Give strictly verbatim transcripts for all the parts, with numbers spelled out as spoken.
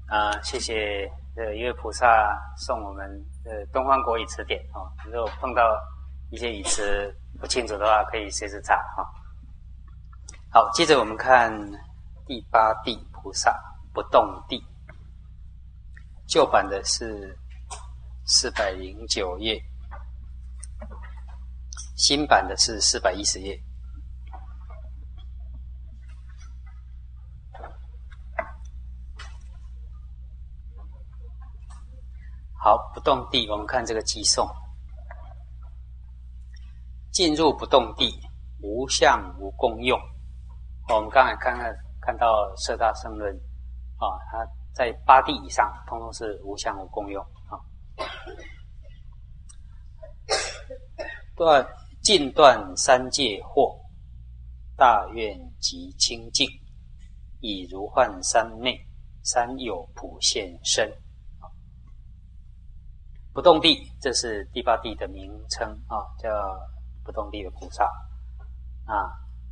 啊、呃，谢谢呃一位菩萨送我们呃东方国语词典哦。如果碰到一些语词不清楚的话，可以随时查哈、哦。好，接着我们看第八地菩萨不动地，旧版的是四百零九页，新版的是四百一十页。好，不动地，我们看这个偈颂：进入不动地，无相无功用。哦、我们刚才看看看到摄大圣论啊、哦，它在八地以上，通通是无相无功用啊。断尽断三界惑，大愿极清净，以如幻三昧，三有普现身。不动地，这是第八地的名称啊，叫不动地的菩萨啊。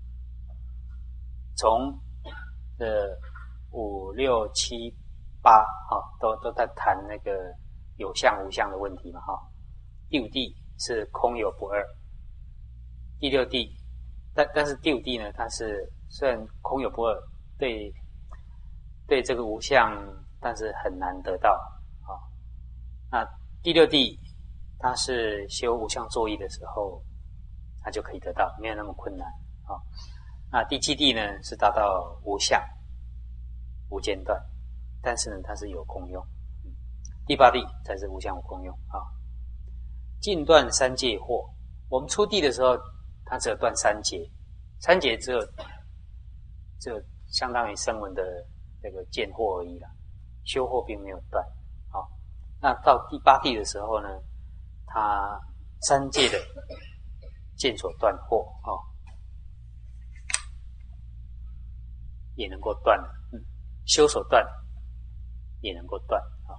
从这五六七八啊，都都在谈那个有相无相的问题嘛哈。第五地是空有不二，第六地，但但是第五地呢，它是虽然空有不二，对对这个无相，但是很难得到啊。那第六地，它是修无相作意的时候，它就可以得到，没有那么困难啊。那第七地呢，是达到无相、无间断，但是呢，它是有功用。第八地才是无相无功用啊。尽断三界惑，我们出地的时候，它只有断三劫，三劫只有只有相当于声闻的这个见惑而已啦，修惑并没有断。那到第八地的时候呢，他三界的见所断惑哦，也能够断了，嗯，修所断也能够断啊、哦。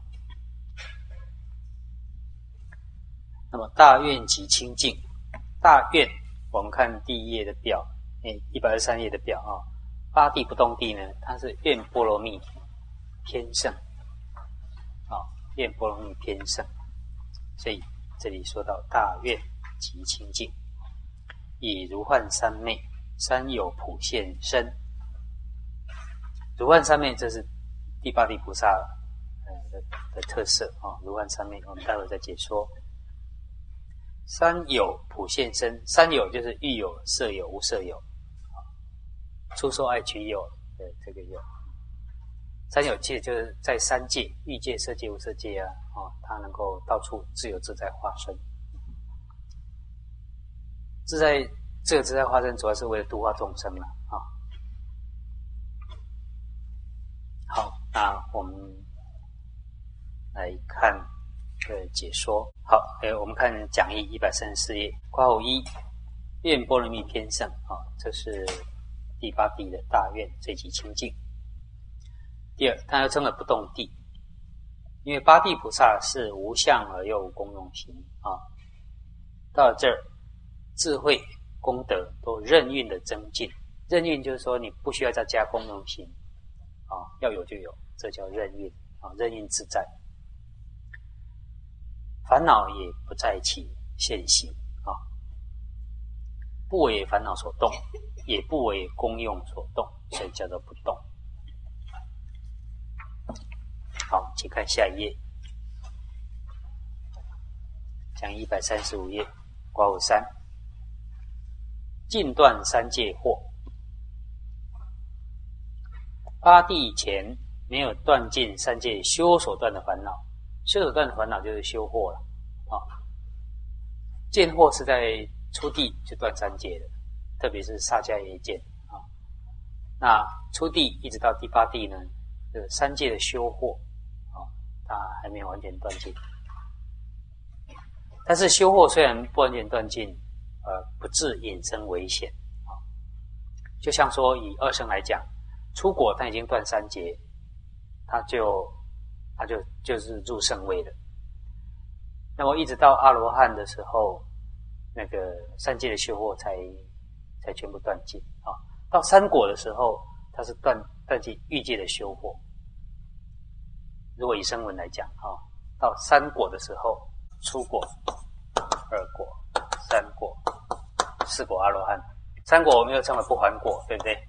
那么大愿极清净，大愿我们看第一页的表，诶，一百二十三页的表啊、哦，八地不动地呢，它是愿波罗蜜偏盛。愿波罗蜜偏盛，所以这里说到大愿极清净，以如幻三昧，三有普现身。如幻三昧，这是第八地菩萨呃 的, 的特色啊、哦。如幻三昧，我们待会再解说。三有普现身，三有就是欲有、色有、无色有，初受爱取有的这个有。三有界就是在三界，欲界、色界、无色界啊，哦，它能够到处自由自在化身。自在自由自在化身，主要是为了度化众生了啊、哦。好，那我们来看呃解说。好，呃，我们看讲义一百三十四页，括号一，愿波罗蜜偏盛啊、哦，这是第八地的大愿最极清净。第二，它又称为不动地，因为八地菩萨是无相而又无功用行啊。到了这儿，智慧、功德都任运的增进。任运就是说你不需要再加功用行啊，要有就有，这叫任运啊，任运自在。烦恼也不再起现行啊，不为烦恼所动，也不为功用所动，所以叫做不动。好，请看下一页，讲一百三十五页，括弧三，尽断三界惑。八地前没有断尽三界修所断的烦恼，修所断的烦恼就是修惑了啊。见惑是在初地就断三界的，特别是萨迦耶见啊。那初地一直到第八地呢，这个三界的修惑。它还没有完全断尽，但是修惑虽然不完全断尽，呃，不致引生危险啊。就像说以二圣来讲，出果他已经断三劫，他就他就就是入圣位了。那么一直到阿罗汉的时候，那个三界的修惑才才全部断尽啊。到三果的时候，他是断断尽欲界的修惑。 如果以声闻来讲啊，到三果的时候，初果、二果、三果、四果阿罗汉。三果我们又称为不还果，对不对？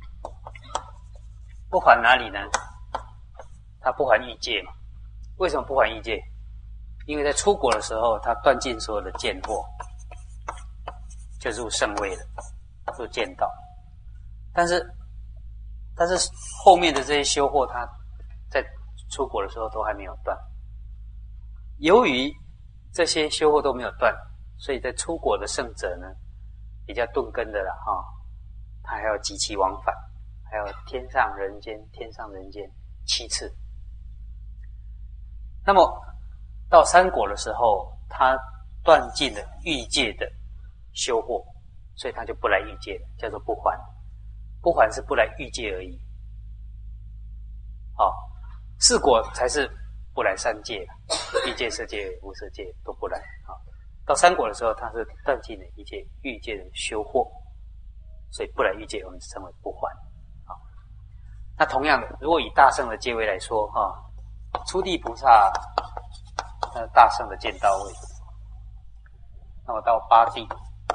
不还哪里呢？它不还欲界嘛。为什么不还欲界？因为在初果的时候，它断尽所有的见惑，就入圣位了，入见道。但是，但是后面的这些修惑，它在初果的时候都还没有断。由于这些修惑都没有断，所以在初果的圣者呢，比较钝根的啦哈、哦，他还要极其往返，还有天上人间、天上人间七次。那么到三果的时候，他断尽了欲界的修惑，所以他就不来欲界了，叫做不还。不还是不来欲界而已。好、哦，四果才是不来三界了，欲界、色界、无色界都不来。好、哦，到三果的时候，他是断尽了一切欲界的修惑，所以不来欲界，我们称为不还。好、哦，那同样的，如果以大圣的阶位来说，哈、哦。初地菩萨，呃，大圣的见道位，那么到八地，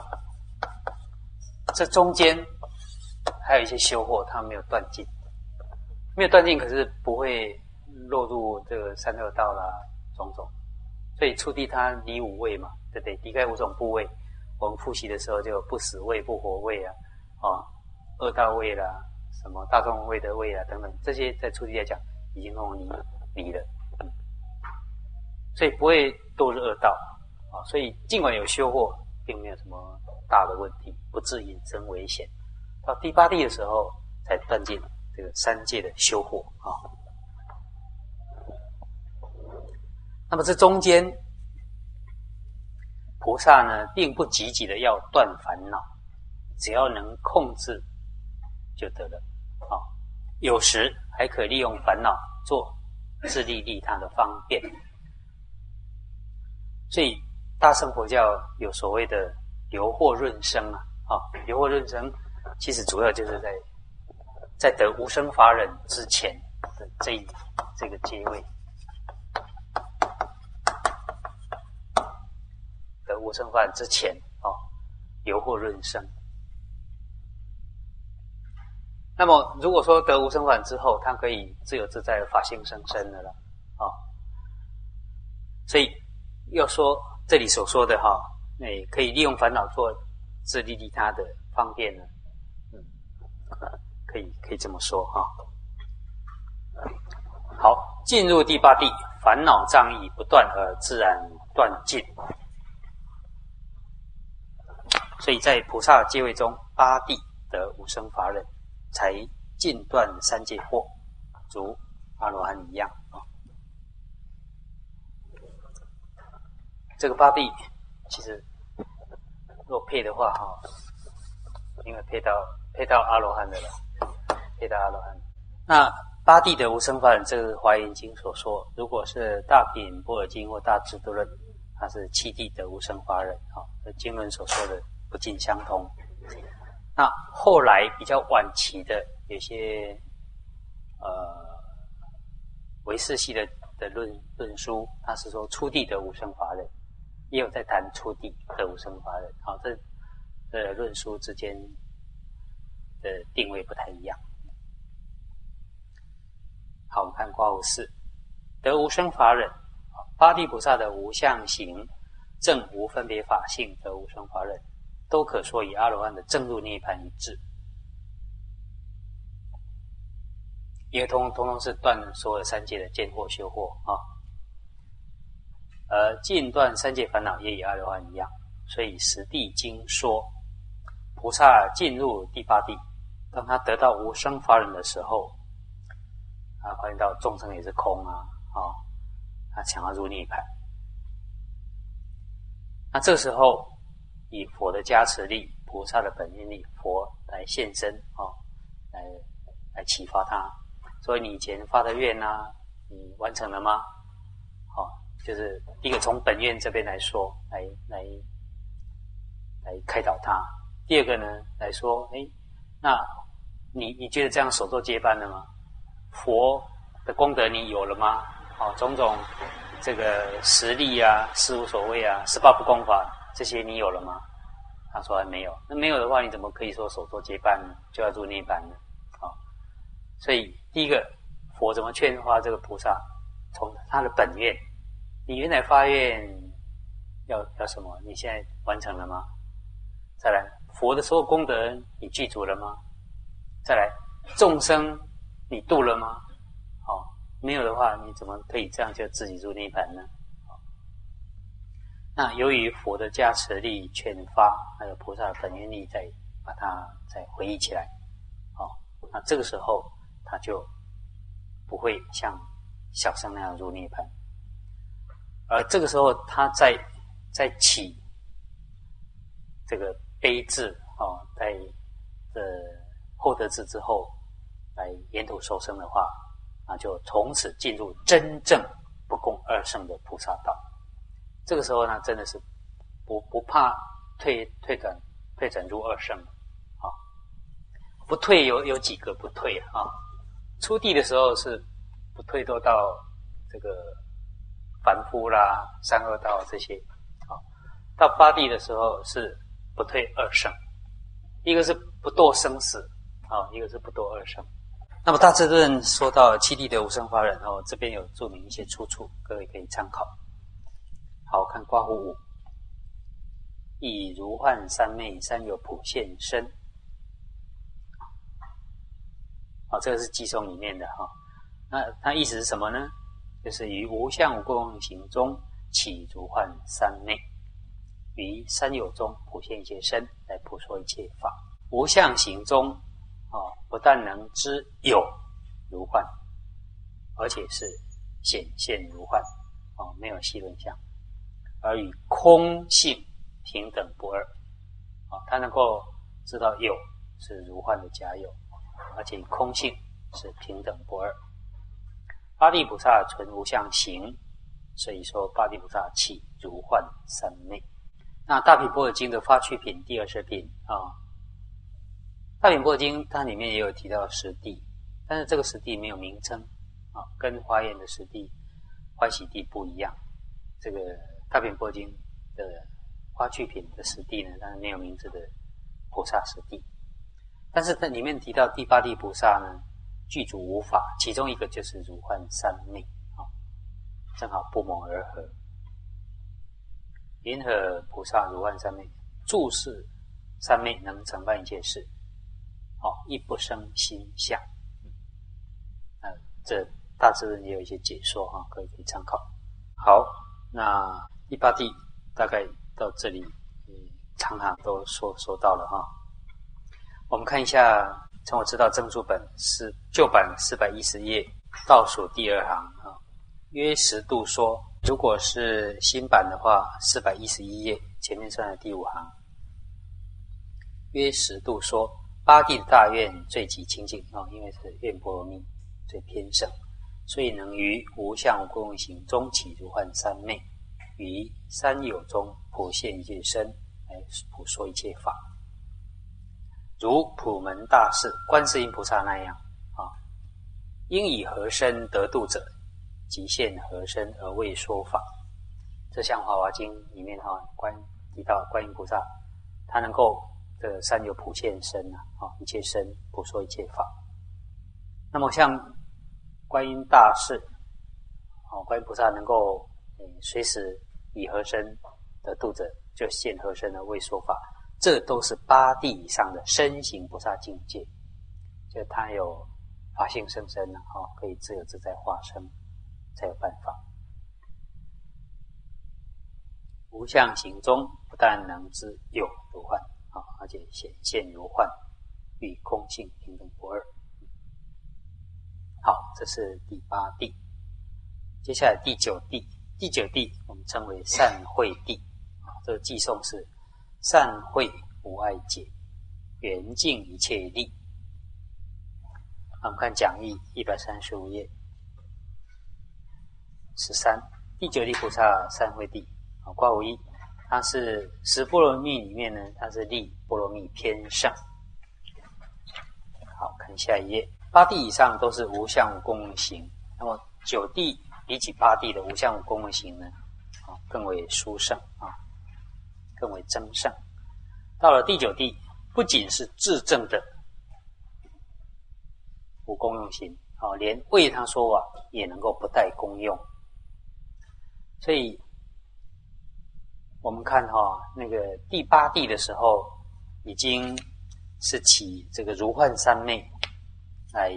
这中间还有一些修惑，它没有断尽，没有断尽，可是不会落入这个三恶道啦，种种。所以初地它离五位嘛，对不对？离开五种部位，我们复习的时候就有不死位、不活位啊，啊，恶道位啦，什么大众位的位啊等等，这些在初地来讲已经弄离。离了，嗯，所以不会堕入恶道啊。所以尽管有修惑，并没有什么大的问题，不致引生危险。到第八地的时候，才断尽这个三界的修惑啊。那么这中间，菩萨呢，并不积极的要断烦恼，只要能控制就得了啊。有时还可利用烦恼做自利利他的方便，所以大乘佛教有所谓的流惑润生啊，啊，流惑润生其实主要就是在在得无生法忍之前的这一这个阶位，得无生法忍之前啊，流惑润生。那么，如果说得无生法忍之后，他可以自由自在的法性生身了了，啊、哦，所以要说这里所说的哈，那、哦、可以利用烦恼做自利利他的方便呢，嗯，可以可以这么说哈、哦。好，进入第八地，烦恼障碍不断而自然断尽，所以在菩萨阶位中，八地得无生法忍。才尽断三界惑，如阿罗汉一样啊。这个八地其实若配的话哈，应该配到配到阿罗汉的了，配到阿罗汉。那八地的无生法忍，这个《华严经》所说，如果是大品般若经或大智度论，它是七地的无生法忍啊，和经论所说的不尽相同。那后来比较晚期的有些呃唯识系的的论论书，他是说初地得无生法忍，也有在谈初地得无生法忍。好，这这论书之间的定位不太一样。好，我们看括弧四，得无生法忍，八地菩萨的无相行正无分别法性得无生法忍。都可说与阿罗汉的正入涅槃一致，因为通通通是断所有三界的见惑修惑啊，而尽断三界烦恼也与阿罗汉一样，所以十地经说，菩萨进入第八地，当他得到无生法忍的时候，啊，发现到众生也是空啊，啊，他想要入涅槃，那这个时候。以佛的加持力、菩萨的本愿力，佛来现身啊、哦，来来启发他。所以你以前发的愿啊，你完成了吗？好、哦，就是第一个从本愿这边来说，来来来开导他。第二个呢，来说，哎，那你你觉得这样手做接班了吗？佛的功德你有了吗？ 哦，种种这个实力啊、事无所谓啊、十八不公法这些你有了吗？他说还没有。那没有的话，你怎么可以说手作接办呢？就要入涅槃呢？啊、哦，所以第一个，佛怎么劝化这个菩萨？从他的本愿，你原来发愿要要什么？你现在完成了吗？再来，佛的所有功德你具足了吗？再来，众生你度了吗？哦，没有的话，你怎么可以这样就自己入涅槃呢？哦，那由于佛的加持力、劝发，还有菩萨的本愿力，再把它再回忆起来，哦，那这个时候他就不会像小乘那样入涅槃，而这个时候他在在起这个悲智哦，在呃后得智之后来沿途受生的话，那就从此进入真正不共二圣的菩萨道。这个时候呢，真的是不不怕退退转退转入二圣啊，不退有有几个不退啊？初地的时候是不退都到这个凡夫啦、三恶道这些啊，到八地的时候是不退二圣，一个是不堕生死啊，一个是不堕二圣。那么大智论说到七地的无生法忍哦，这边有注明一些出处，各位可以参考。好，看括弧五，以如幻三昧三有普现身。好，这个是寄送里面的哈。那它意思是什么呢？就是于无相无共行中起如幻三昧，于三有中普现一切身，来普说一切法。无相行中啊，不但能知有如幻，而且是显现如幻啊，没有细论相，而与空性平等不二啊，他能够知道有是如幻的假有，而且空性是平等不二。八地菩萨存无相行，所以说八地菩萨起如幻三昧。那大品般若经的发趣品第二十品啊，大品般若经它里面也有提到十地，但是这个十地没有名称啊，跟华严的十地、欢喜地不一样。这个大品般若经的发趣品的十地呢，当然没有名字的菩萨十地，但是它里面提到第八地菩萨呢，具足无法，其中一个就是如幻三昧啊，正好不谋而合。云何菩萨如幻三昧？住世三昧能承办一切事，哦，亦不生心相。呃，这大智论也有一些解说哈，各位可以参考。好，那第八地大概到这里，嗯，常常都说说到了哈。我们看一下，从我知道正注本是旧版四百一十页倒数第二行啊，约十度说。如果是新版的话，四百一十一页前面算的第五行，约十度说八地的大愿最极清净啊，因为是愿波罗蜜最偏盛，所以能于无相无共行中起如幻三昧，于三有中普现一切身，来普说一切法。如普门大士观世音菩萨那样啊，应以何身得度者，即现何身而为说法。这像《华华经》里面哈、啊，观提到观音菩萨，他能够这个三有普现身啊，啊一切身普说一切法。那么像观音大士，啊观音菩萨能够嗯随时以何身得度者，就现何身而为说法。这都是八地以上的身行菩萨境界，就他有法性甚深啊，哦，可以自由自在化身，才有办法。无相行中，不但能知有如幻啊，而且显现如幻，与空性平等不二。好，这是第八地。接下来第九地，第九地我们称为善慧地啊，这个寄颂是善慧无碍解，圆净一切力。我们看讲义一百三十五页十三，第九地菩萨善慧地啊，括弧一，它是十波罗蜜里面呢，它是力波罗蜜偏盛。好，看下一页，八地以上都是无相无共行，那么九地比起八地的无相无功用行呢，啊，更为殊胜啊，更为增胜。到了第九地，不仅是自证的无功用行，啊，连为他说法也能够不带功用。所以我们看哈、哦，那个第八地的时候，已经是起这个如幻三昧来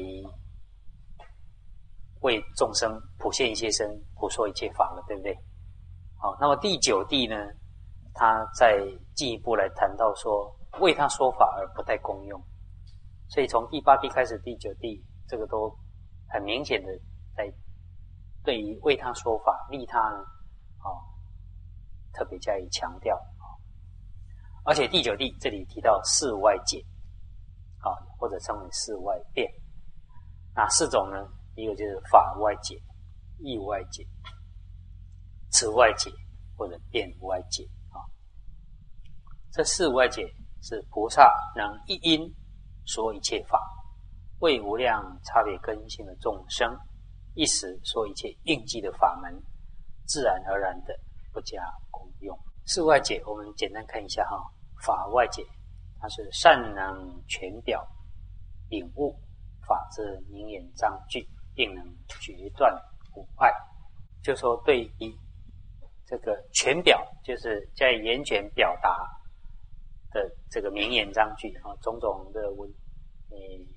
为众生普现一切身，普说一切法了，对不对？好，那么第九地呢，他再进一步来谈到说，为他说法而不带功用。所以从第八地开始，第九地这个都很明显的在对于为他说法、利他呢，哦，特别加以强调。而且第九地这里提到四外解，啊，或者称为四外辩。哪四种呢？一个就是法外解、义外解、此外解或者辩外解啊。这四外解是菩萨能一因说一切法，为无量差别根性的众生，一时说一切应机的法门，自然而然的不加功用。四外解我们简单看一下哈。法外解，它是善能全表领悟法之明眼章句，并能决断无碍。就说对于这个全表，就是在言权表达的这个名言章句啊，种种的文呃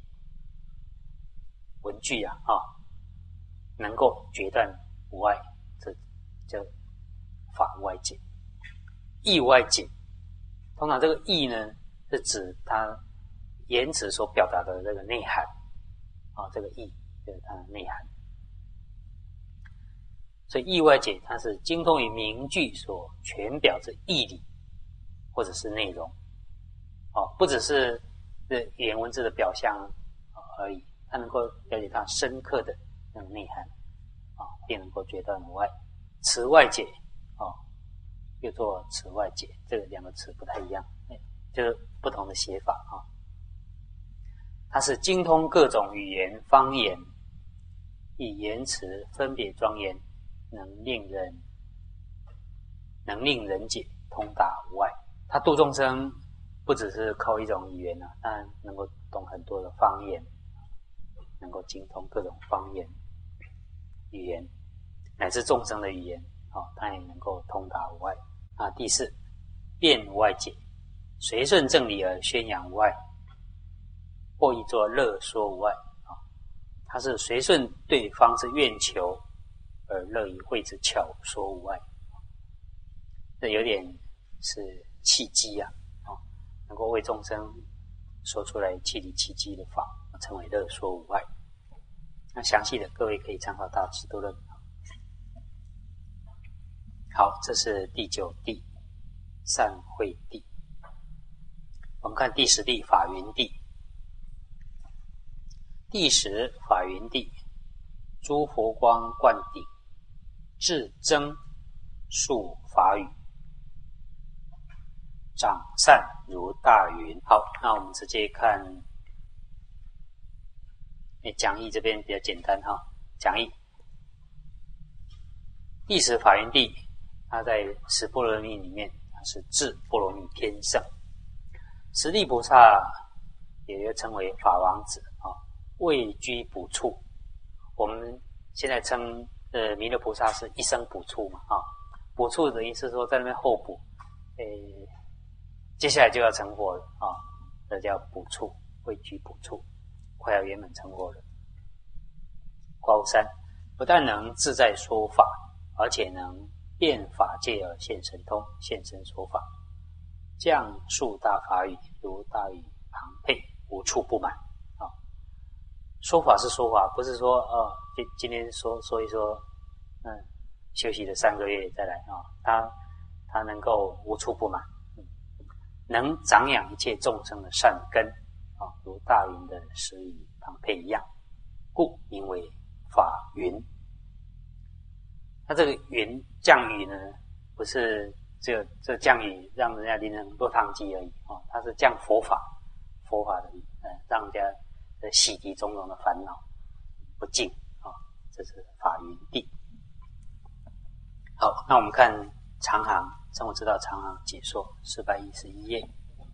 文句啊啊，能够决断无碍，这叫法外解。义外解，通常这个义呢，是指它言辞所表达的这个内涵啊，这个义就是它的内涵。所以义外解它是精通于名句所全表之义理或者是内容哦，不只是这语言文字的表象而已，它能够了解它深刻的那种内涵啊，并能够决断无碍。此外解啊，又做此外解，这个两个词不太一样，就是不同的写法啊。它是精通各种语言方言，以言辞分别庄严，能令人能令人解，通达无碍。他度众生不只是靠一种语言啊，当然能够懂很多的方言，能够精通各种方言语言，乃至众生的语言啊，他也能够通达无碍啊。第四，辩无碍解，随顺正理而宣扬无碍，或译作乐说无碍啊。他是随顺对方之愿求而乐于为之巧说无碍，这有点是契机啊，啊，能够为众生说出来契理契机的法，称为乐说无碍。那详细的各位可以参考大智度论。好，这是第九地善慧地。我们看第十地法云地。第十法云地，诸佛光灌顶，至真述法语，长善如大云。好，那我们直接看讲义，这边比较简单哈。讲义第十法云地，它在十波罗蜜里面，它是至波罗蜜天圣。十地菩萨也称为法王子啊，位居补处。我们现在称呃弥勒菩萨是一生补处嘛啊，补处的意思是说在那边候补，诶，接下来就要成佛了啊，这叫补处，位居补处，快要圆满成佛了。刮胡三不但能自在说法，而且能遍法界而现神通，现身说法，降述大法语，如大雨旁配，无处不满啊。说法是说法，不是说呃今今天说说一说，嗯，休息了三个月再来啊。他他能够无处不满，嗯，能长养一切众生的善根啊，如大云的时雨旁配一样，故名为法云。那这个云降雨呢，不是只有这降雨让人家淋成落汤鸡而已啊，它是降佛法，佛法的雨，呃，让人家洗涤种种的烦恼不净啊，这是法云地。 好，那我们看长行生活之道长行解说四百一十一页，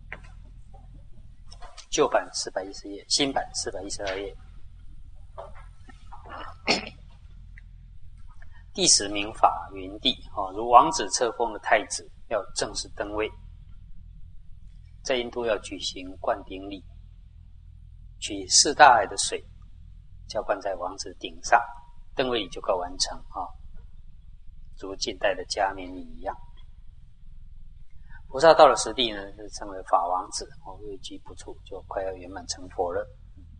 旧版四百一十页，新版四百一十二页。第十名法云地，哦，如王子册封的太子要正式登位，在印度要举行灌顶礼，取四大海的水浇灌在王子顶上，登位礼就告完成啊、哦，如近代的加冕礼一样。菩萨到了实地呢，就称为法王子，哦，位居不处，就快要圆满成佛了。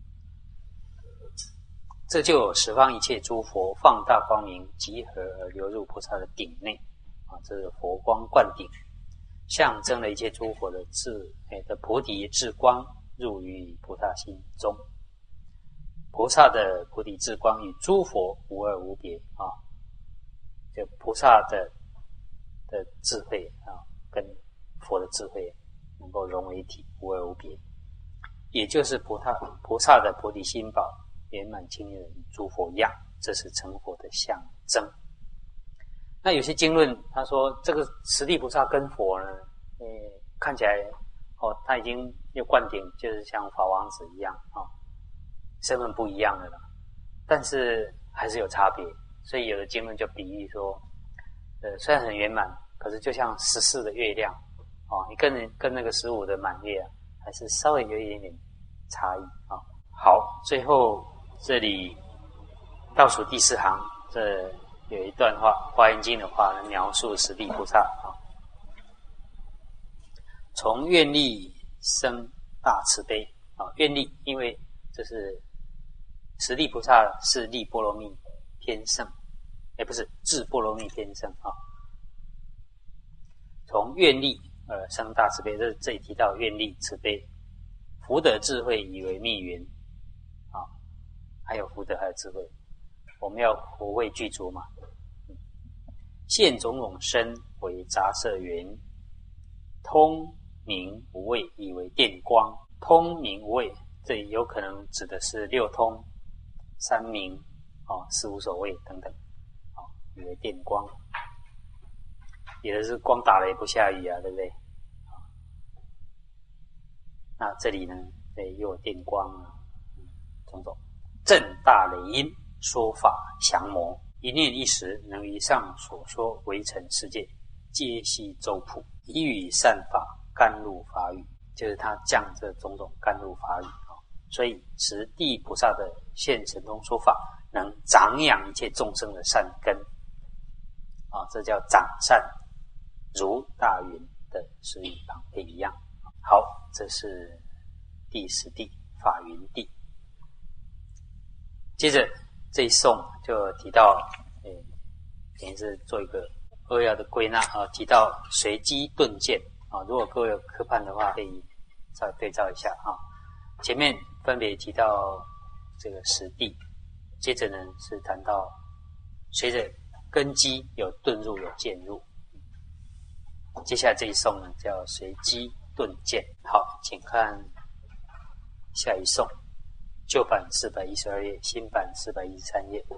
这就有十方一切诸佛放大光明集合而流入菩萨的顶内啊，这是佛光灌顶，象征了一切诸佛的智诶的菩提智光入于菩萨心中。菩萨的菩提智光与诸佛无二无别啊，就菩萨的的智慧啊，跟佛的智慧能够融为一体，无二无别，也就是菩萨菩萨的菩提心宝圆满清净的与诸佛一样，这是成佛的象征。那有些经论他说这个十地菩萨跟佛呢，呃，看起来哦，他已经又灌顶，就是像法王子一样啊、哦，身份不一样的了，但是还是有差别。所以有的经论就比喻说，呃，虽然很圆满，可是就像十四的月亮哦，你跟跟那个十五的满月啊，还是稍微有一点点差异啊、哦。好，最后这里倒数第四行，这有一段话，《华严经》的话呢，描述十地菩萨啊，从愿力生大慈悲啊，愿力，因为这是十地菩萨是力波罗蜜偏盛，哎，不是智波罗蜜偏盛啊。从愿力而生大慈悲，这这里提到愿力慈悲，福德智慧以为密云啊，还有福德还有智慧，我们要福慧具足嘛。现种种身为杂色缘，通明无畏以为电光。通明无畏，这里有可能指的是六通、三明、哦、四无所谓等等，哦，以为电光。有的是光打了也不下雨啊，对不对？那这里呢，对，又有电光啊，嗯，种种震大雷音，说法降魔，一念一时，能以上所说微尘世界，皆悉周普，以语善法，甘露法语，就是他降这种种甘露法语啊。所以十地菩萨的现神通说法，能长养一切众生的善根啊，这叫长善，如大云的诗语旁配一样。好，这是第十地法云地。接着这一颂就提到，诶，等于是做一个扼要的归纳啊，提到随机顿见啊。如果各位有科判的话，可以稍微对照一下啊。前面分别提到这个十地，接着呢是谈到随着根基有顿入有渐入。接下来这一颂呢叫随机顿渐。好，请看下一颂，旧版四百一十二页，新版四百一十三页。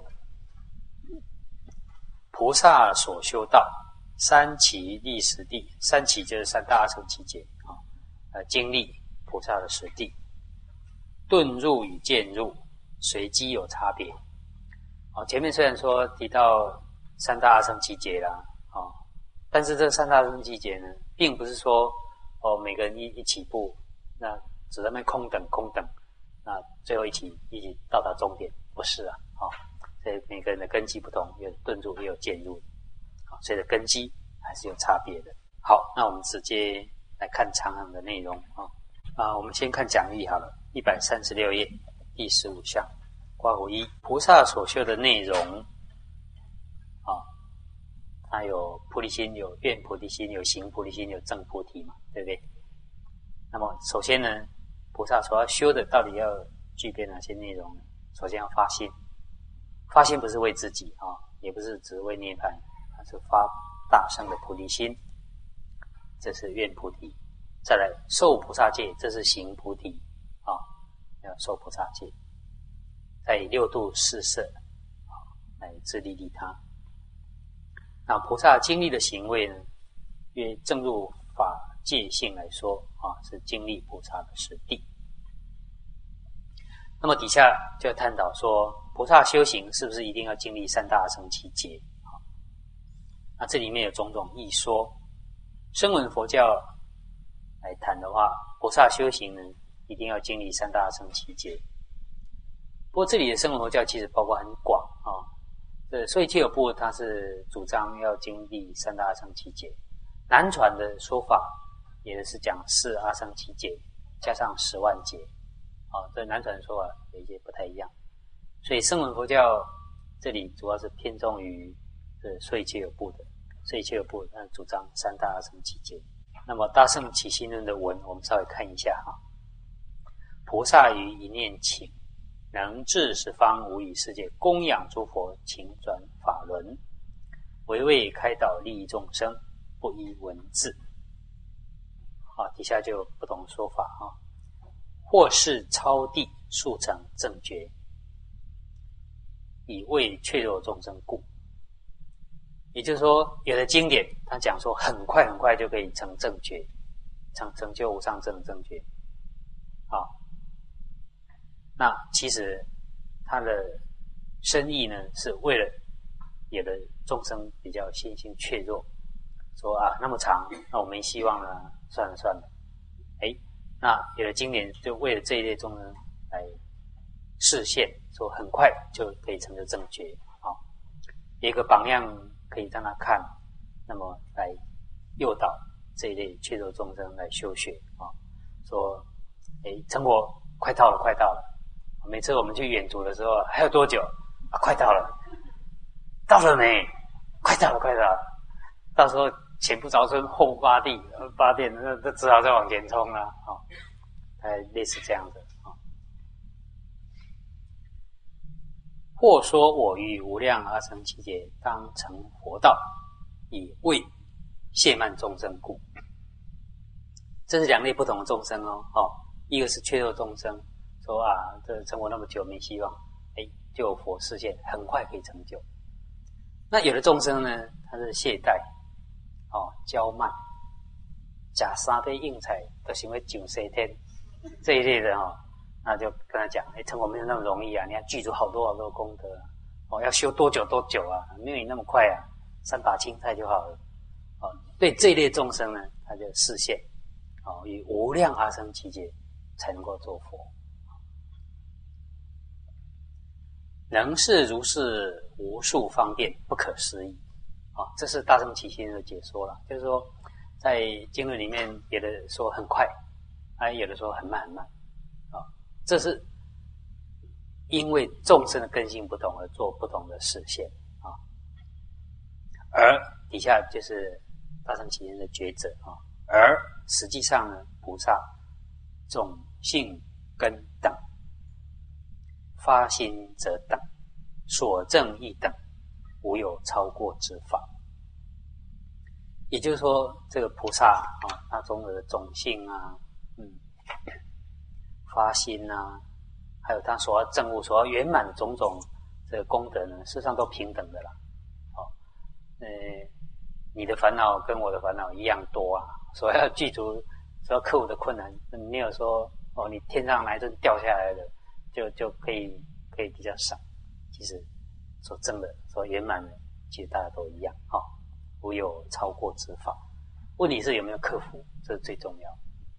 菩萨所修道，三期历十地，三期就是三大阿僧祇劫啊，呃，经历菩萨的十地，顿入与渐入，随机有差别。哦，前面虽然说提到三大阿僧祇劫啦，哦，但是这三大阿僧祇劫呢，并不是说哦每个人一一起步，那只在那边空等空等，那最后一起一起到达终点，不是啊，哦，所以每个人的根基不同，有顿入也有渐入，好，所以的根基还是有差别的。好，那我们直接来看长行的内容啊啊，我们先看讲义好了，一百三十六页第十五项，括弧一，菩萨所修的内容啊，它有菩提心，有愿菩提心，有行菩提心，有正菩提嘛，对不对？那么首先呢，菩萨所要修的到底要具备哪些内容呢？首先要发心，发心不是为自己啊，也不是只为涅槃，它是发大乘的菩提心，这是愿菩提。再来受菩萨戒，这是行菩提啊，要受菩萨戒。再以六度四摄啊来自利利他。 那菩萨经历的行为呢，因为正入法界性来说啊，是经历菩萨的实地。那么底下就要探讨说，菩萨修行是不是一定要经历三大阿僧祇劫？啊，那这里面有种种义说。声闻佛教来谈的话，菩萨修行呢，一定要经历三大阿僧祇劫。不过这里的声闻佛教其实包括很广啊，这所以契尔部他是主张要经历三大阿僧祇劫。南传的说法也是讲四阿僧祇劫加上十万劫。啊，这南传的说法有一些不太一样，所以声闻佛教这里主要是偏重于这所以契尔部的，所以契尔部呃主张三大阿僧祇劫。那么大乘起信论的文，我们稍微看一下哈。菩萨于一念请，能至十方无余世界，供养诸佛，请转法轮，唯为开导利益众生，不依文字。好，底下就有不同说法哈。或是超地速成正觉，以为确若众生故。也就是说，有的经典他讲说很快很快就可以成正觉，成成就无上正正觉。好，那其实他的深意呢，是为了有的众生比较信心怯弱，说啊那么长，那我没希望了，算了算了。哎。那有的经典就为了这一类众生来示现，说很快就可以成就正觉啊，有一个榜样可以让他看，那么来诱导这一类怯弱众生来修学啊，说，诶，成果快到了，快到了。每次我们去远足的时候，还有多久啊？快到了，到了没？快到了，快到了。到时候前不着村后不拔地，发电那那只好再往前冲了啊，大概类似这样的啊。或说我于无量阿僧祇劫当成佛道，以为懈慢众生故。这是两类不同的众生哦，哦，一个是怯弱众生，说啊，这成活那么久没希望，哎，就有佛示现，很快可以成就。那有的众生呢，他是懈怠。哦，骄慢，假三堆硬菜都行为九十天这一类的哦，那就跟他讲，哎，成佛没有那么容易啊，你要具足好多好多功德哦，要修多久多久啊，没有你那么快啊，三把青菜就好了。哦，对这一类众生呢，他就示现，哦，以无量阿僧祇劫才能够做佛，能是如是无数方便，不可思议。啊、哦，这是大乘起信的解说了，就是说，在经论里面，有的说很快，还有的说很慢很慢，啊、哦，这是因为众生的根性不同而做不同的示现啊、哦。而底下就是大乘起信的抉择啊、哦，而实际上呢，菩萨种性根等，发心则等，所证亦等。无有超过之法，也就是说，这个菩萨啊，他中的种性啊，嗯，发心啊，还有他所要证悟、所要圆满的种种这个功德呢，事实上都平等的啦。哦，呃，你的烦恼跟我的烦恼一样多啊，所要具足、所要克服的困难，没有说哦，你天上来一顿掉下来的，就就可以可以比较少，其实。所证的、所圆满的，其实大家都一样，哈、哦，无有超过之法。问题是有没有克服，这是最重要。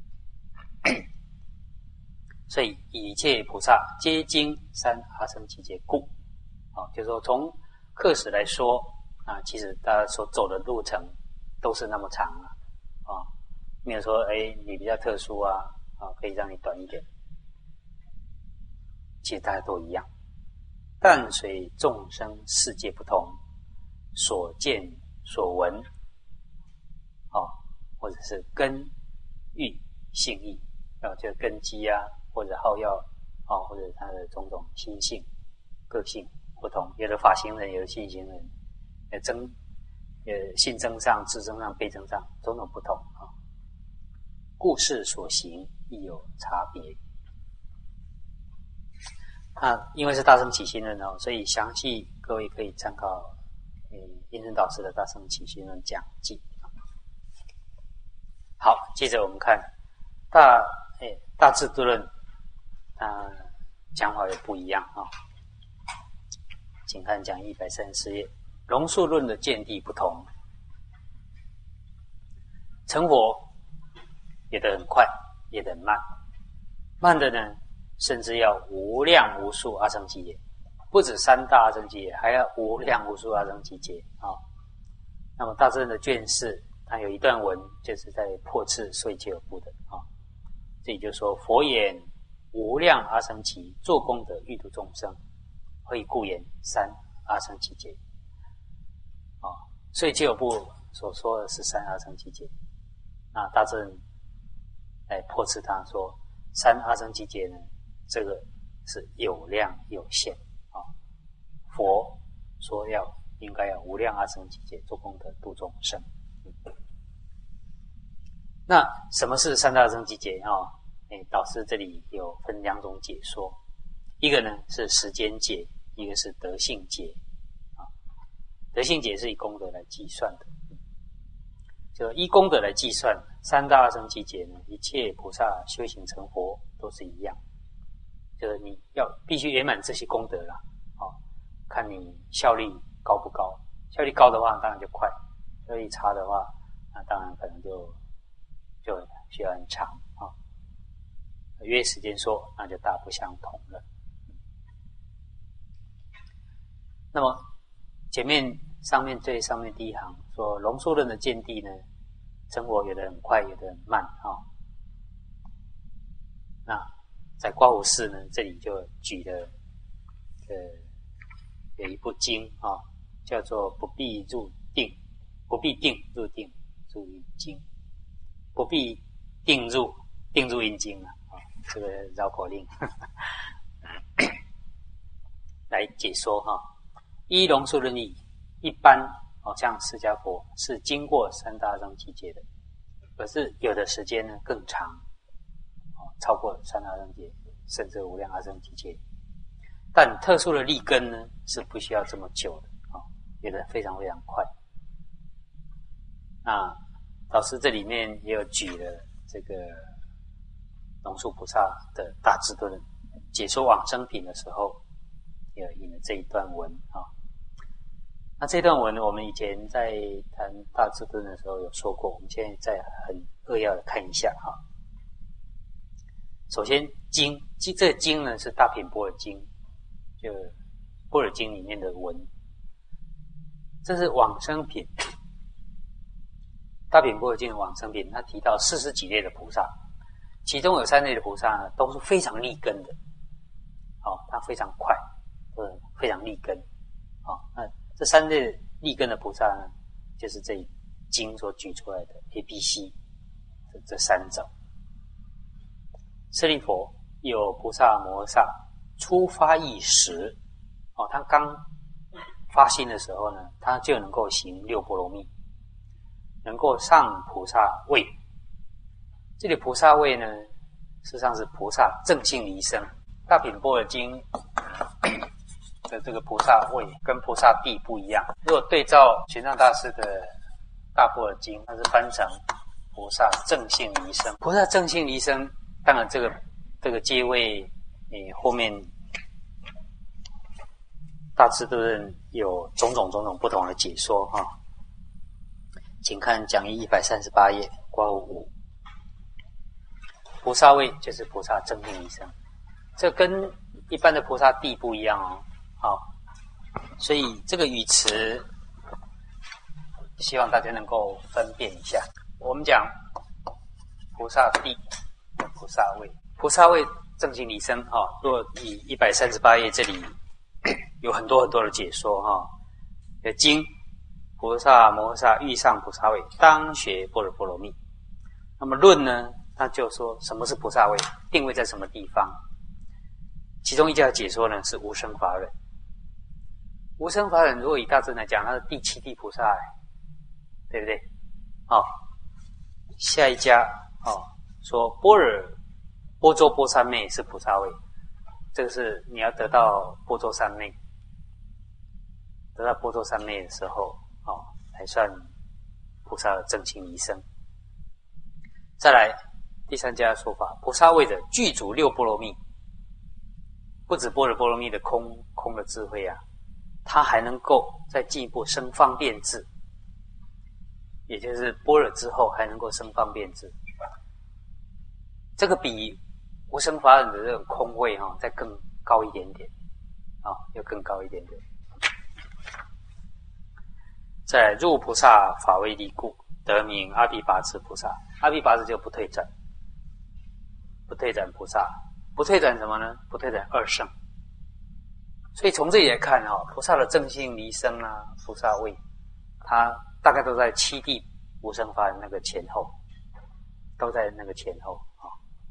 所以一切菩萨皆经三阿僧祇劫故，啊、哦，就是说从课史来说啊，其实大家所走的路程都是那么长啊，啊、哦，没有说哎你比较特殊啊，啊、哦、可以让你短一点，其实大家都一样。但随众生世界不同，所见所闻，哦，或者是根欲性意，啊，就根基啊，或者好药啊、哦，或者他的种种心性、个性不同，有的法行人，有的性行人，呃增呃性增上、智增上、悲增上，种种不同啊、哦，故事所行亦有差别。那因为是大乘起信论哦，所以详细各位可以参考呃应成导师的《大乘起信论讲记》。好，接着我们看大诶大智度论，它讲法也不一样啊、哦。请看讲一百三十四页，龙树论的见地不同，成佛也得很快，也得很慢，慢的呢，甚至要无量无数阿僧祇劫，不止三大阿僧祇劫，还要无量无数阿僧祇劫啊、哦。那么大智论的卷四，它有一段文，就是在破斥所以皆有部的啊、哦。这里就说：佛言无量阿僧祇做功德欲度众生，何以故言三阿僧祇劫？啊、哦，所以皆有部所说的是三阿僧祇劫。那大智论来破斥他说，三阿僧祇劫呢，这个是有量有限啊、哦。佛说要应该要无量阿僧祇劫做功德度众生。那什么是三大阿僧祇劫啊？哎，导师这里有分两种解说，一个呢是时间劫，一个是德性劫啊。德性劫是以功德来计算的，就依功德来计算，三大阿僧祇劫呢，一切菩萨修行成佛都是一样，就是你要必须圆满这些功德啦，啊，看你效率高不高，效率高的话当然就快，效率差的话，那当然可能就就需要很长啊。约时间说，那就大不相同了。那么前面上面最上面第一行说，龙树论的见地呢，成佛有的很快，有的很慢啊、哦。那在刮胡寺呢，这里就举了呃有一部经啊、哦，叫做不必入定，不必定入定入阴经，不必定入定入阴经啊。这个绕口令来解说哈。依龙树论义，一般好、哦、像释迦佛是经过三大阿僧祇劫的，可是有的时间呢更长，哦，超过三大阿僧祇劫，甚至无量阿僧祇劫。但特殊的利根呢是不需要这么久的啊、哦，有的非常非常快。那老师这里面也有举了这个龙树菩萨的大智度论解说往生品的时候，有引了这一段文啊、哦。那这段文我们以前在谈大智度论的时候有说过，我们现在再很扼要的看一下哈、哦。首先经，这个经呢是大品般若经，就般若经里面的文，这是往生品。大品般若经的往生品，它提到四十几类的菩萨。其中有三类的菩萨呢，都是非常利根的，哦，它非常快，呃，非常利根，哦，那这三类利根的菩萨呢，就是这一经所举出来的 A、B、C 这这三种。舍利佛有菩萨摩诃萨初发意时，哦，他刚发心的时候呢，他就能够行六波罗蜜，能够上菩萨位。这里菩萨位呢，事实上是菩萨正性离生。大品般若经的这个菩萨位跟菩萨地不一样。如果对照玄奘大师的大般若经，它是翻成菩萨正性离生。菩萨正性离生，当然这个这个阶位，诶，后面大智度论有种种种种不同的解说哈、哦。请看讲义一百三十八页，括弧五。菩萨位就是菩萨正性离生，这跟一般的菩萨地不一样哦。好，所以这个语词，希望大家能够分辨一下。我们讲菩萨地、菩萨位，菩萨位正性离生啊、哦。若以一百三十八页这里有很多很多的解说哈、哦。有经菩萨摩诃萨欲上菩萨位，当学般若波罗蜜。那么论呢？他就说什么是菩萨位，定位在什么地方？其中一家的解说呢是无生法忍。无生法忍如果以大乘来讲，它是第七地菩萨，对不对？好、哦，下一家哦说般若波州波三昧是菩萨位，这个是你要得到波州三昧。 得到波罗三昧的时候，哦，才算菩萨的正性离生。再来第三家的说法，菩萨位者具足六波罗蜜，不止般若波罗蜜的空空的智慧啊，它还能够再进一步生方便智，也就是般若之后还能够生方便智。这个比无生法忍的这种空位哈、哦，再更高一点点啊、哦，要更高一点点。再来入菩萨法位离故，得名阿毗跋致菩萨。阿毗跋致就不退转，不退转菩萨，不退转什么呢？不退转二圣。所以从这里来看哈、哦，菩萨的正性离生啊，菩萨位，它大概都在七地无生法忍那个前后，都在那个前后啊。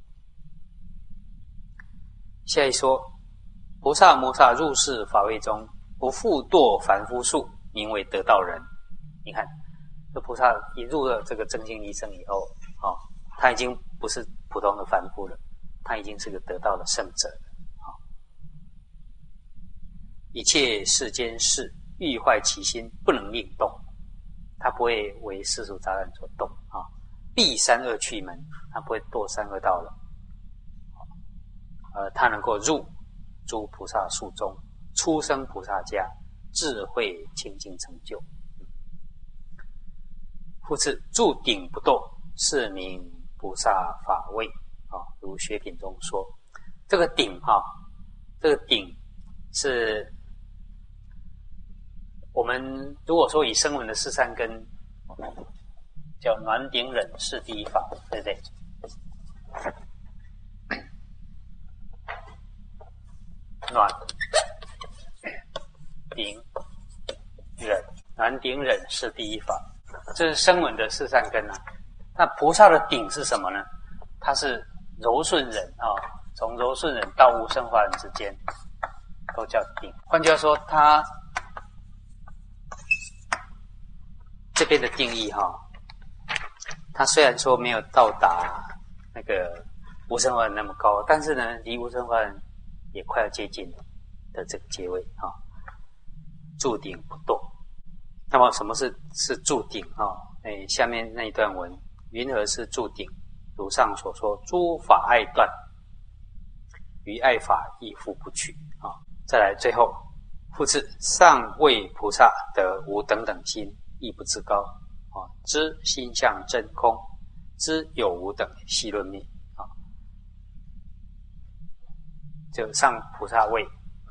下一说，菩萨摩萨入世法位中，不复堕凡夫数，名为得道人。你看，这菩萨一入了这个正性离生以后，哦，他已经不是普通的凡夫了，他已经是个得道的圣者了。哦、一切世间事，欲坏其心，不能令动，他不会为世俗杂染所动啊、哦。避三恶趣门，他不会堕三恶道了。呃，他能够入诸菩萨数中，出生菩萨家，智慧清净成就。复次，住顶不动，是名菩萨法位啊、哦。如学品中说，这个顶哈、哦，这个顶是我们如果说以声闻的四善根，叫暖顶忍是第一法，对不对？暖顶忍，暖顶忍是第一法，这是声闻的四善根啊。那菩萨的顶是什么呢？它是柔顺忍啊、哦，从柔顺忍到无生法忍之间，都叫顶。换句话说，它这边的定义哈、哦，它虽然说没有到达那个无生法忍那么高，但是呢，离无生法忍也快要接近的这个阶位啊，住顶不动。那么什么是是住顶啊？哎，下面那一段文，云何是住顶？如上所说，诸法爱断，于爱法亦复不取啊。再来最后，复次，上位菩萨得无等等心，亦不自高啊，知心相真空，知有无等细论灭。就上菩萨位，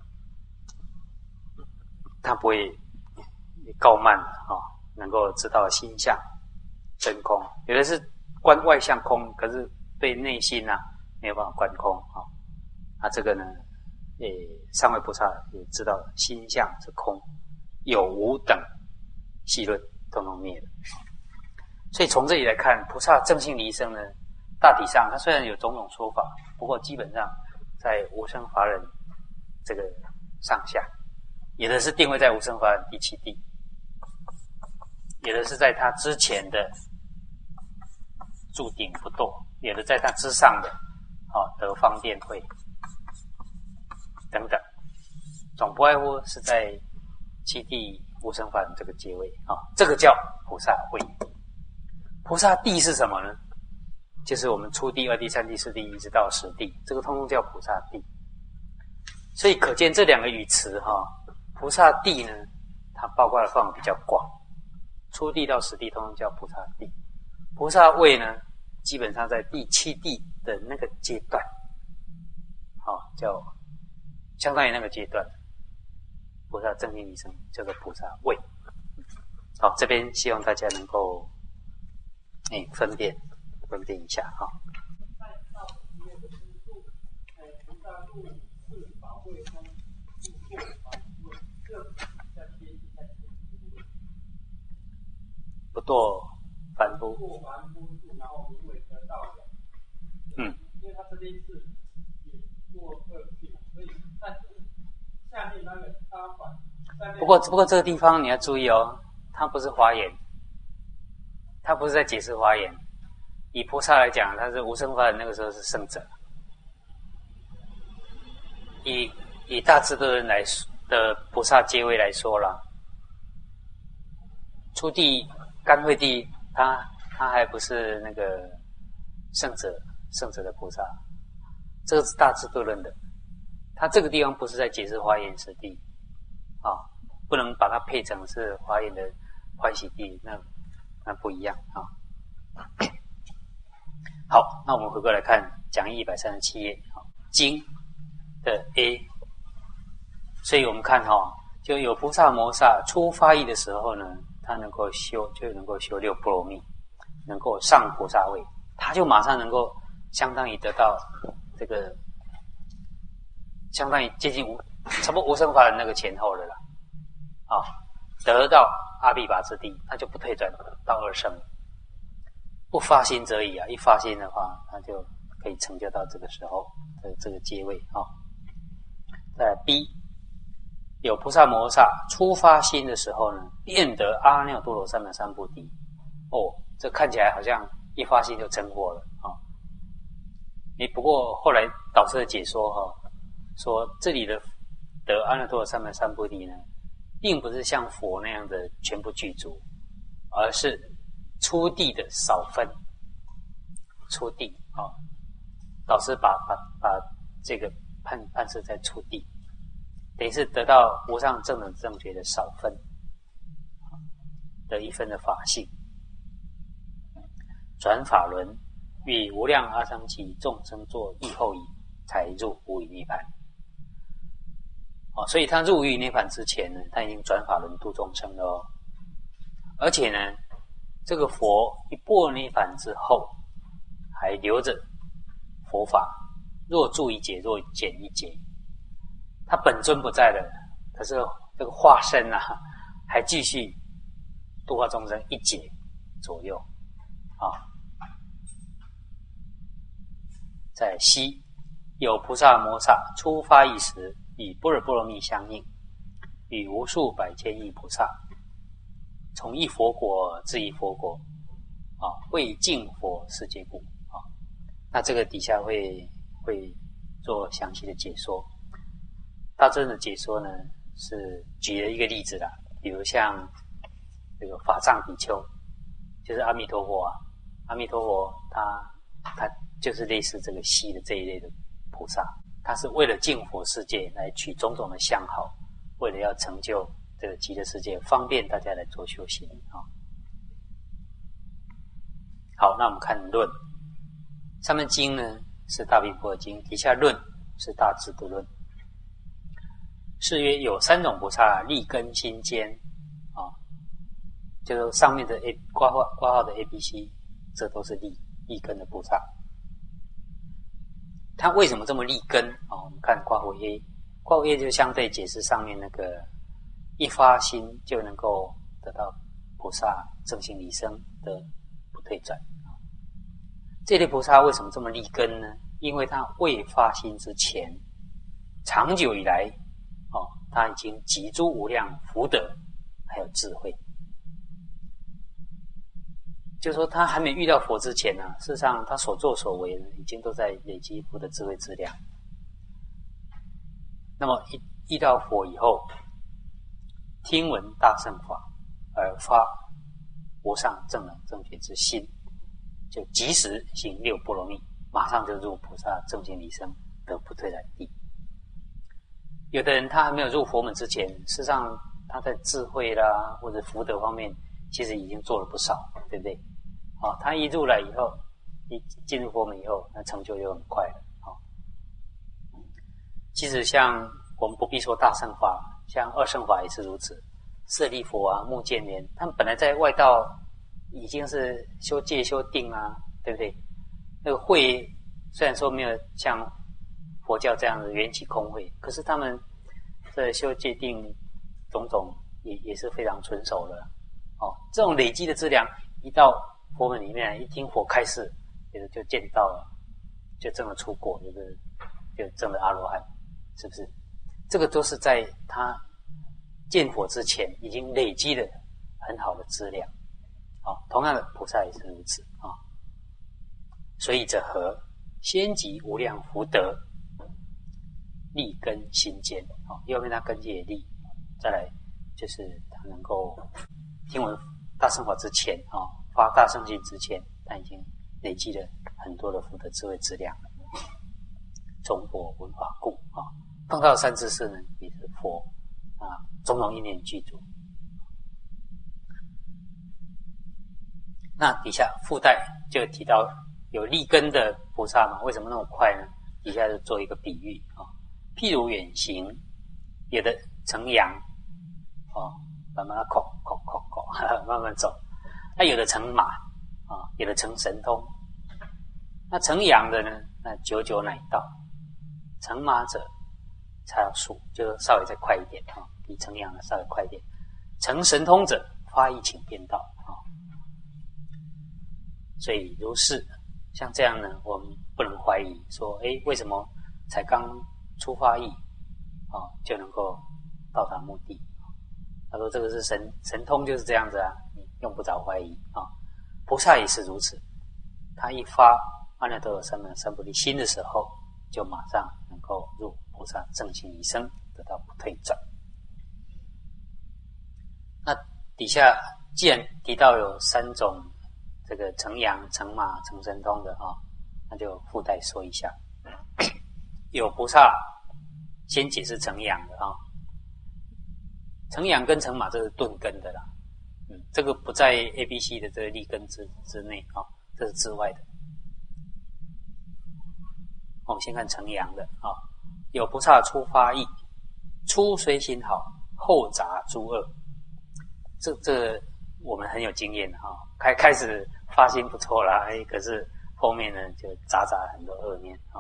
他不会高慢啊、哦，能够知道心相真空。有的是观外相空，可是对内心啊没有办法观空啊、哦。啊，这个呢，诶，上位菩萨也知道心相是空，有无等细论统统灭了。所以从这里来看，菩萨正性离生呢，大体上他虽然有种种说法，不过基本上在无生法忍这个上下，有的是定位在无生法忍第七地，有的是在他之前的住顶不动，有的在他之上的啊、哦、得方便慧等等，总不外乎是在七地无生法忍这个阶位啊、哦，这个叫菩萨位。菩萨地是什么呢？就是我们初地、二地、三地、四地一直到十地，这个通通叫菩萨地。所以可见这两个语词哈、哦，菩萨地呢，它包括的范围比较广，初地到十地通通叫菩萨地。菩萨位呢，基本上在第七地的那个阶段，好、哦，叫相当于那个阶段，菩萨正性离生叫做菩萨位。好，这边希望大家能够哎分辨。分辨一下哈。不堕凡夫。嗯。因为他这边是也堕恶趣，所以但是下面那个他反。不过不过这个地方你要注意哦，它不是华严，它不是在解释华严。以菩萨来讲，他是无生法忍那个时候是圣者。以以大智度人来的菩萨阶位来说啦， 初地干惠地，他他还不是那个圣者圣者的菩萨，这个是大智度论的。他这个地方不是在解释华严实地啊，不能把它配成是华严的欢喜地，那那不一样啊。好，那我们回过来看讲义一百三十七页，经的 A， 所以我们看哈、哦，就有菩萨摩萨初发意的时候呢，他能够修，就能够修六波罗蜜，能够上菩萨位，他就马上能够相当于得到这个，相当于接近无，差不多无生法的那个前后了啦，啊，得到阿毗跋之地，他就不退转到二圣了。不发心则已啊！一发心的话，他就可以成就到这个时候的这个阶位啊。再来 B， 有菩萨摩萨初发心的时候呢，便得阿耨多罗三藐三菩提。哦，这看起来好像一发心就成佛了啊。你不过后来导师的解说哈、啊，说这里的得阿耨多罗三藐三菩提呢，并不是像佛那样的全部具足，而是初地的少分，初地啊、哦，导师把把把这个判判设在初地，等于是得到无上正等正觉的少分的一分的法性，转法轮与无量阿僧祇众生作意后已，才入无余涅槃。哦，所以他入无余涅槃之前呢，他已经转法轮度众生了哦，而且呢。这个佛一般涅槃之后，还留着佛法，若住一劫，若减一劫。他本尊不在了，可是这个化身啊，还继续度化众生一劫左右啊。在西有菩萨摩萨初发意时，与般若波罗蜜相应，与无数百千亿菩萨。从一佛国至一佛国，啊，为净佛世界故啊。那这个底下会会做详细的解说。大正的解说呢，是举了一个例子啦，比如像这个法藏比丘，就是阿弥陀佛啊，阿弥陀佛他他就是类似这个西的这一类的菩萨，他是为了净佛世界来取种种的相好，为了要成就。这个极乐世界方便大家来做修行啊。好，那我们看论，上面经呢是大毗婆经，底下论是大智度论。是曰有三种菩萨立根心坚啊，就是上面的 A 括号括号的 A、B、C， 这都是立立根的菩萨。他为什么这么立根啊？我们看括号 A， 括号 A 就相对解释上面那个。一发心就能够得到菩萨正信理生的不退转。这类菩萨为什么这么立根呢？因为他未发心之前，长久以来，哦，他已经集诸无量福德，还有智慧。就是说，他还没遇到佛之前呢、啊，事实上他所作所为呢，已经都在累积福的智慧资粮。那么一遇到佛以后，听闻大乘法而发无上正等正觉之心，就即时行六波罗蜜，马上就入菩萨正信理生得不退转地。有的人他还没有入佛门之前，事实上他在智慧啦或者福德方面其实已经做了不少，对不对？哦，他一入来以后，一进入佛门以后，那成就就很快了。哦，其实像我们不必说大乘法，像二乘法也是如此。舍利佛啊、目犍连，他们本来在外道已经是修戒修定啊，对不对？那个慧虽然说没有像佛教这样的缘起空慧，可是他们在修戒定种种也也是非常纯熟的。哦，这种累积的资粮，一到佛门里面，一听佛开示，也就见到了，就证了出果，就是就证了阿罗汉，是不是？这个都是在他见佛之前已经累积了很好的资粮。哦，同样的菩萨也是如此啊。哦，所以者何？先集无量福德，立根心坚。哦，右边他根基也立，再来就是他能够听闻大乘法之前啊、哦，发大乘心之前，他已经累积了很多的福德智慧资粮了。种佛闻法故啊、哦，碰到三智士呢，也是佛啊，种种因缘具足。那底下附带就提到有立根的菩萨嘛，为什么那么快呢？底下就做一个比喻啊、哦，譬如远行，有的乘羊哦，慢慢口口口口慢慢走；那有的乘马啊、哦，有的乘神通。那乘羊的呢，那久久乃到；乘马者才要速，就稍微再快一点啊、哦，比乘羊的稍微快一点。乘神通者发意请便到啊。哦所以如是，像这样呢，我们不能怀疑说，诶，为什么才刚出发意啊、哦、就能够到达目的？他说这个是神神通就是这样子啊，你用不着怀疑啊、哦。菩萨也是如此，他一发阿耨多罗三藐三菩提心的时候，就马上能够入菩萨正行一生，得到不退转。那底下既然提到有三种。这个乘羊、乘马、乘神通的啊、哦，那就附带说一下。有菩萨先解释乘羊的啊、哦，乘羊跟乘马这是顿根的啦，嗯，这个不在 A、B、C 的这个立根之之内啊、哦，这是之外的。我们先看乘羊的啊、哦，有菩萨初发意，初虽心好，后杂诸恶。这这我们很有经验哈、哦，开开始。发心不错啦，哎，可是后面呢就杂杂很多恶念啊。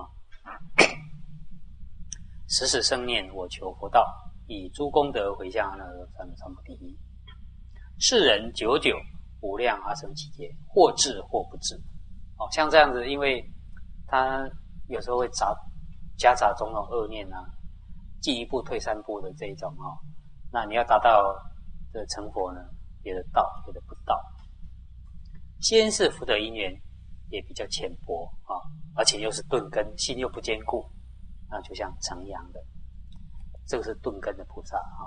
时时生念我求佛道，以诸功德回向阿耨多罗三藐三菩提。世人久久无量阿僧祇劫，或至或不至。哦，像这样子，因为他有时候会杂夹杂种种恶念啊，进一步退三步的这一种哦，那你要达到这成佛呢，有的到，有的不到。先是福德因缘也比较浅薄啊，而且又是顿根，心又不坚固，那就像乘羊的，这个是顿根的菩萨啊。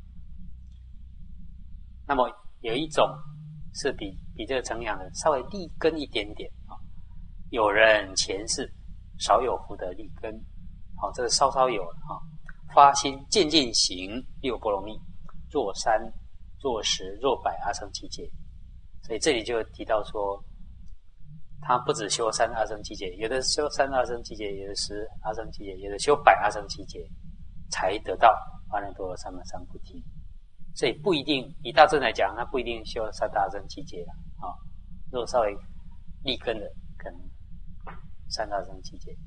那么有一种是比比这个乘羊的稍微立根一点点啊。有人前世少有福德立根，好、啊，这个稍稍有啊，发心渐渐行六波罗蜜，若三若十若百阿僧祇劫。所以这里就提到说，他不止修三阿僧祇劫，有的修三阿僧祇劫，有的十阿僧祇劫，有的修百阿僧祇劫，才得到阿耨多罗三藐三菩提。所以不一定，以大乘来讲，那不一定修三大阿僧祇劫了啊。如果稍微立根的，可能三大阿僧祇劫；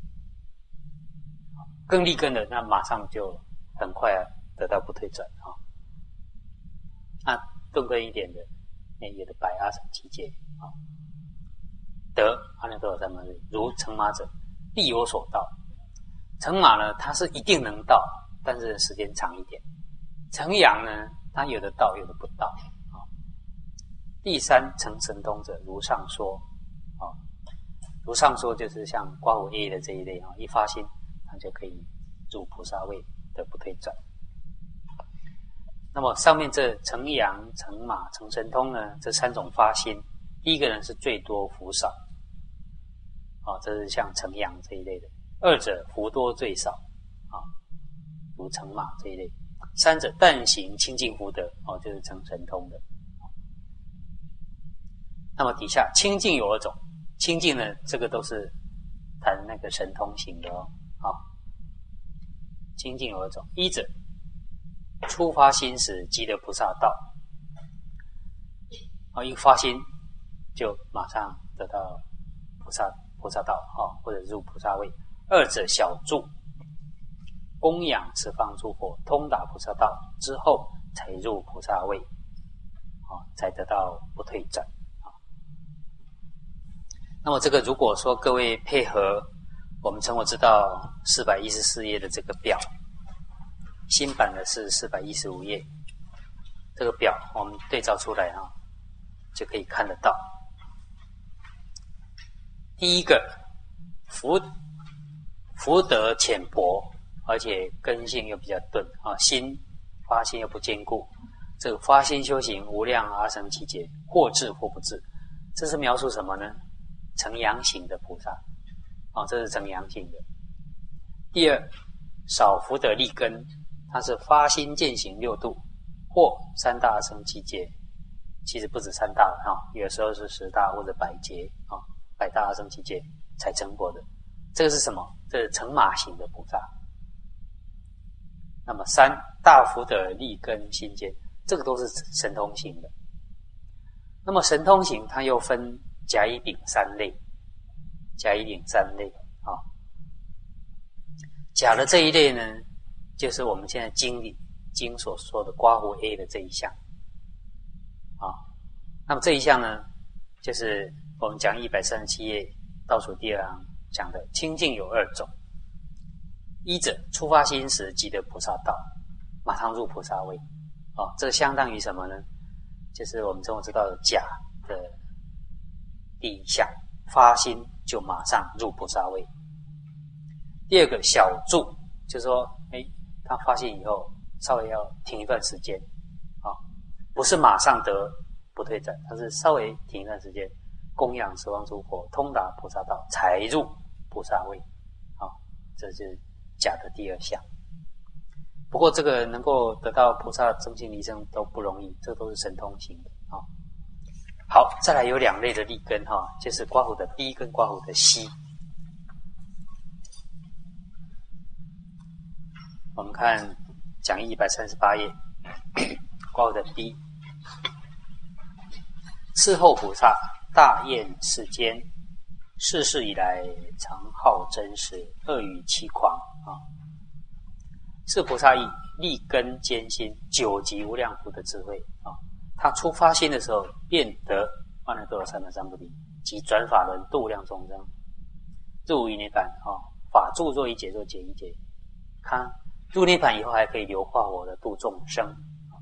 更立根的，那马上就很快啊得到不退转啊。那顿根一点的。也的百阿僧祇劫啊，得阿耨多罗三藐三菩提。如乘马者，必有所到。乘马呢，它是一定能到，但是时间长一点。乘羊呢，它有的到，有的不到啊。第三，乘神通者，如上说啊，如上说就是像刮胡 A 的这一类啊，一发心，它就可以入菩萨位的不退转。那么上面这乘羊、乘马、乘神通呢，这三种发心，第一个呢是最多福少，啊、哦，这是像乘羊这一类的；二者福多最少，啊、哦，如乘马这一类；三者但行清净福德，哦，就是乘神通的。那么底下清净有二种，清净呢，这个都是谈那个神通型的哦，啊、哦，清净有二种，一者。初发心时即得菩萨道，啊，一发心就马上得到菩萨菩萨道啊，或者入菩萨位。二者小住，供养十方诸佛，通达菩萨道之后，才入菩萨位，啊，才得到不退转啊。那么这个如果说各位配合我们成佛之道四百一十四页的这个表。新版的是四百一十五页，这个表我们对照出来啊，就可以看得到。第一个，福福德浅薄，而且根性又比较钝啊，心发心又不坚固， 这个发心修行无量阿僧祇劫，或至或不至，这是描述什么呢？成阳行的菩萨，哦，这是成阳行的。第二，少福德利根，它是发心践行六度，或三大阿僧祇劫，其实不止三大了哈、哦，有时候是十大或者百劫啊、哦，百大阿僧祇劫才成佛的。这个是什么？这是成马行的菩萨。那么三大福德利根心坚，这个都是神通行的。那么神通行它又分甲乙丙三类，甲乙丙三类啊。甲的这一类呢，就是我们现在经里经所说的刮胡 A 的这一项啊。那么这一项呢，就是我们讲一百三十七页倒数第二行讲的清净有二种。一者出发心时即得菩萨道，马上入菩萨位。哦，这相当于什么呢？就是我们中国知道的甲的第一项，发心就马上入菩萨位。第二个小住，就是说，哎，他发心以后稍微要停一段时间，啊、哦，不是马上得不退转，他是稍微停一段时间，供养十方诸佛，通达菩萨道，才入菩萨位。啊、哦，这就是甲的第二项。不过这个能够得到菩萨真心离生都不容易，这都是神通行的啊、哦。好，再来有两类的利根哈、哦，就是刮胡的 B 跟刮胡的 C。我们看讲义一百三十八页，刮胡的 B。伺候菩萨大厌世间，世世以来常好真实，恶语欺狂啊。是菩萨意立根坚心，久集无量福的智慧啊。他初发心的时候，便得阿耨多罗三藐三菩提，即转法轮度无量众生，入于涅槃啊。法住若一解，若解一解。他入涅槃以后，还可以流化我的度众生。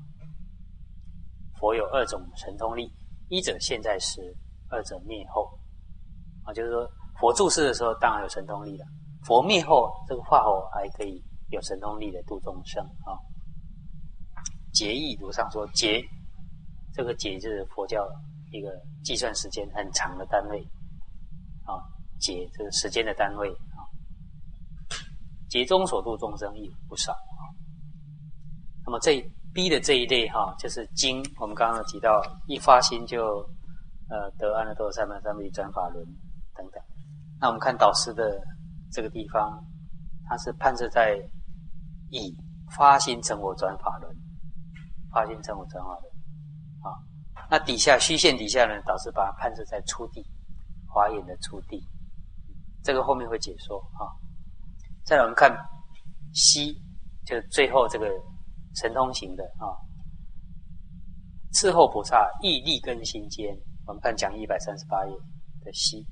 佛有二种神通力，一者现在时，二者灭后啊。就是说，佛住世的时候当然有神通力了，佛灭后这个化火还可以有神通力的度众生啊。劫义如上说，劫这个劫就是佛教一个计算时间很长的单位啊，劫这个时间的单位啊。劫中所度众生亦不少啊。那么这 B 的这一类哈、啊，就是经我们刚刚有提到，一发心就呃得阿耨多罗三藐三菩提转法轮等等。那我们看导师的这个地方，它是判设在以发心成我转法轮，发心成我转法轮啊。那底下虚线底下呢，导师把它判设在初地，华严的初地，这个后面会解说啊。再来我们看西，就是最后这个神通行的啊。伺候菩萨亦立根心坚，我们看讲义一百三十八页的西，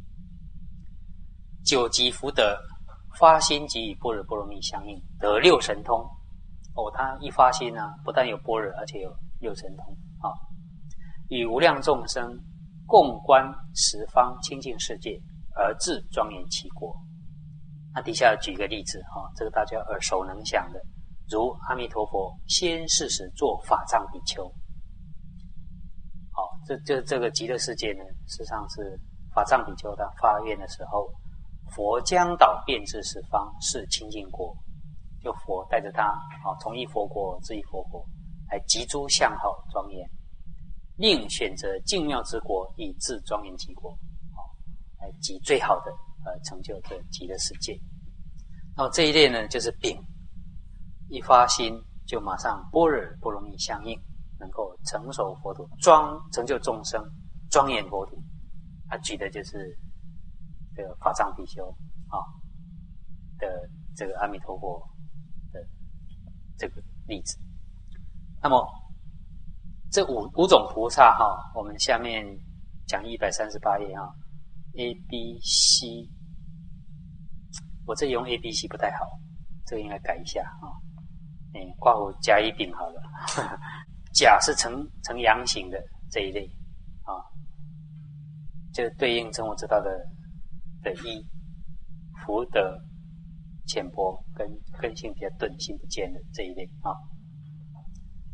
九级福德。发心即与般若波罗蜜相应，得六神通。哦，他一发心啊，不但有般若，而且有六神通啊。与无量众生共观十方清净世界，而自庄严其国。那底下举个例子哈，这个大家耳熟能详的，如阿弥陀佛先世时做法藏比丘。好，这这这个极乐世界呢，事实上是法藏比丘他发愿的时候。佛将导遍至十方，是清净国。就佛带着他啊，从一佛国至一佛国，来集诸相好庄严，另选择净妙之国，以自庄严其国，啊，来集最好的呃成就这极乐世界。那么这一类呢，就是丙，一发心就马上般若波罗蜜相应，能够成熟佛土，庄成就众生，庄严佛土。他举的就是这个法藏比丘啊的这个阿弥陀佛的这个例子。那么这五五种菩萨哈，我们下面讲一百三十八页哈 ，A B C， 我这里用 A B C 不太好，这个应该改一下啊。嗯，括弧甲乙丙好了，甲是成成阳型的这一类啊，就对应成我知道的。的一福德浅薄跟根性比较钝，心不坚的这一类啊。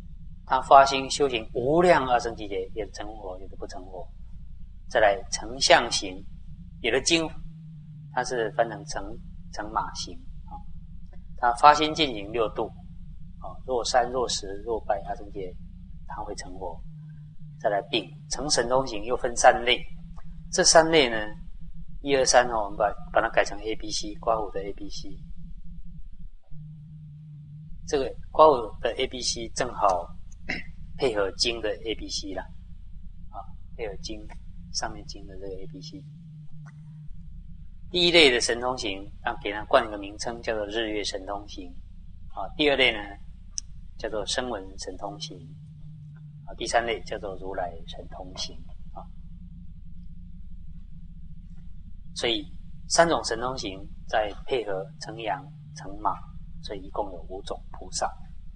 他发心修行无量阿僧祇劫，有的成佛，有的不成佛。再来成相行，有的经它是分成成成马行啊，他发心进行六度啊，若三若十若百阿僧祇，他会成佛。再来丙成神通行，又分三类，这三类呢，一二三哦，我们把把它改成 A、B、C， 刮胡的 A、B、C。这个刮胡的 A、B、C 正好配合经的 A、B、C 啦，啊，配合经上面经的这个 A、B、C。第一类的神通行，让给它冠一个名称，叫做日月神通行。啊，第二类呢，叫做声闻神通行。啊，第三类叫做如来神通行。啊，所以三种神通行再配合成羊、成马，所以一共有五种菩萨。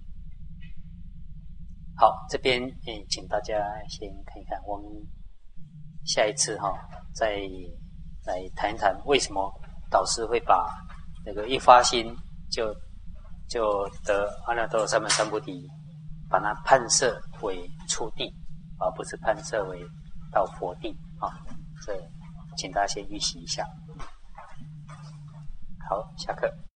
好，这边嗯，请大家先看一看，我们下一次哈、哦，再来谈一谈为什么导师会把那个一发心就就得阿耨多罗三藐三菩提，把它判设为初地，而不是判设为到佛地啊。这请大家先预习一下。好，下课。